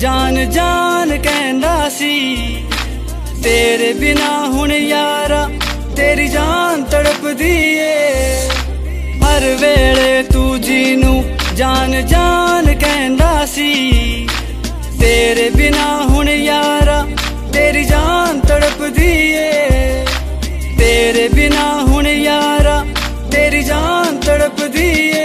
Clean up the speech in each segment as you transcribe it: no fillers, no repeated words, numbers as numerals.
जान जान कहंदा सी, तेरे बिना हुण यारा तेरी जान तड़पदी ए। हर वेले तू जीनू जान जान कहंदा सी, तेरे बिना हुण यारा तेरी जान तड़पदी ए। तेरे बिना हुण यारा तेरी जान तड़पदी ए।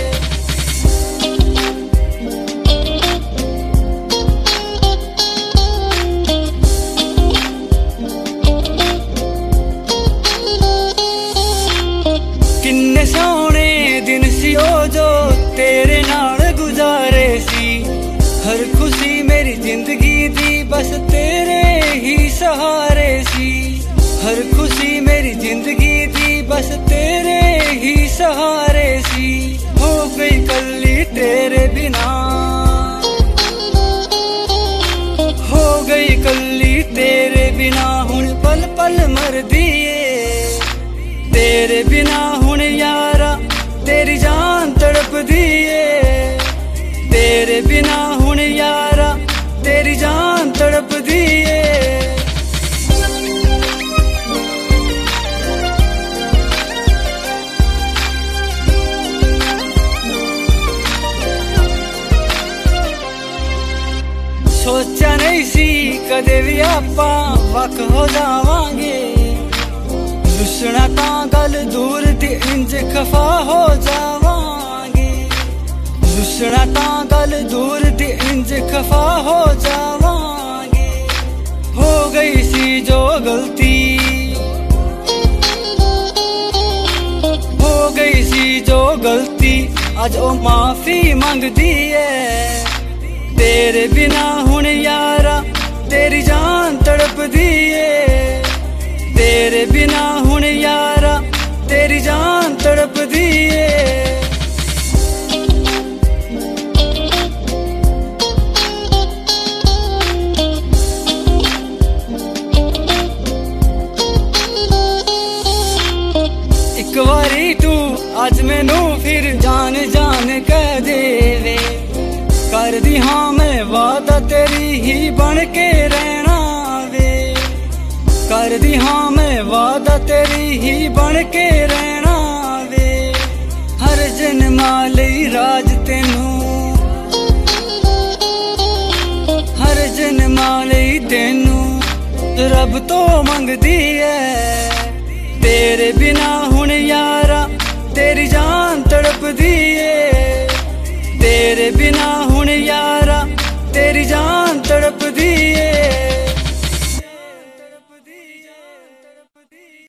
किन्ने सोहणे दिन सी ओ जो तेरे नाल गुजारे सी। हर खुशी मेरी जिंदगी दी बस तेरे ही सहारे सी। हर खुशी मेरी जिंदगी दी बस तेरे ही सहारे सी। हो गई कल्ली तेरे बिना, हो गई कल्ली तेरे बिना हुण पल पल मरदी ए। तेरे बिना हुण यारा तेरी जान तड़पदी ए। तेरे बिना हुण यारा तेरी जान तड़पदी ए। सोचा नहीं सी कदे भी आपां वख हो जावांगे। रुसना तां गल दूर दी इंज खफा हो जावांगे। रुसना तां गल दूर दी इंज खफा हो जावांगे। हो गई सी जो गलती, हो गई सी जो गलती अज ओ माफी मंगदी है। तेरे बिना हुण यारा तेरी जान तड़पदी ए। तेरे बिना हुण यारा तेरी जान तड़पदी ए। एक बारी तू अज मैनू फिर जान जान कह देवे। कर दी हाँ मैं वादा तेरी ही बन के रहना वे। कर दी हाँ मैं वादा तेरी ही बन के रहना वे। हर जन्मा लई राज तेनू, हर जन्मा लई तेनू रब तो मंगदी है। तेरे बिना हुण यारा तेरी जान तड़पदी ए। तेरे बिना